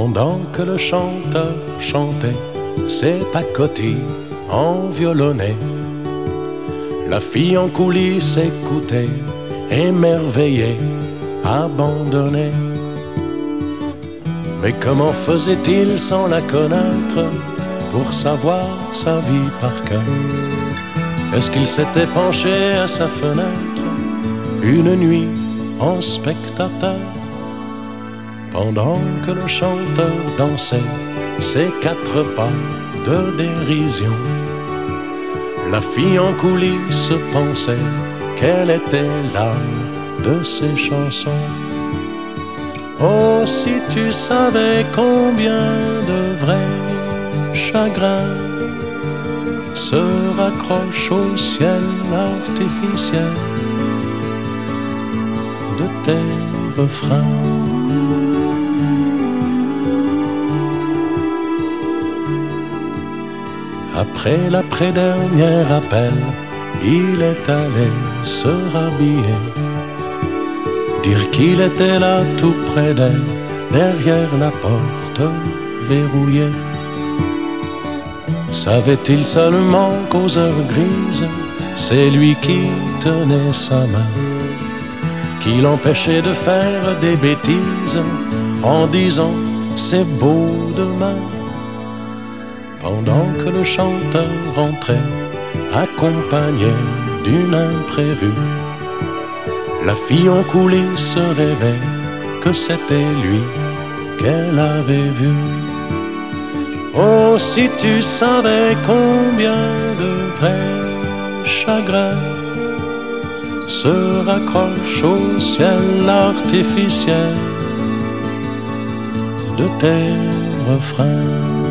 Pendant que le chanteur chantait ses pacotilles en violonnet, la fille en coulisses écoutait, émerveillée, abandonnée. Mais comment faisait-il sans la connaître pour savoir sa vie par cœur? Est-ce qu'il s'était penché à sa fenêtre une nuit en spectateur? Pendant que le chanteur dansait ses quatre pas de dérision, la fille en coulisses pensait qu'elle était l'âme de ses chansons. Oh, si tu savais combien de vrais chagrins se raccrochent au ciel artificiel de tes refrains. Après l'après-dernier appel, il est allé se rhabiller, dire qu'il était là tout près d'elle, derrière la porte verrouillée. Savait-il seulement qu'aux heures grises, c'est lui qui tenait sa main, qui l'empêchait de faire des bêtises en disant c'est beau demain? Pendant que le chanteur rentrait, accompagné d'une imprévue, la fille en coulisses rêvait que c'était lui qu'elle avait vu. Oh, si tu savais combien de vrais chagrins se raccrochent au ciel artificiel de tes refrains.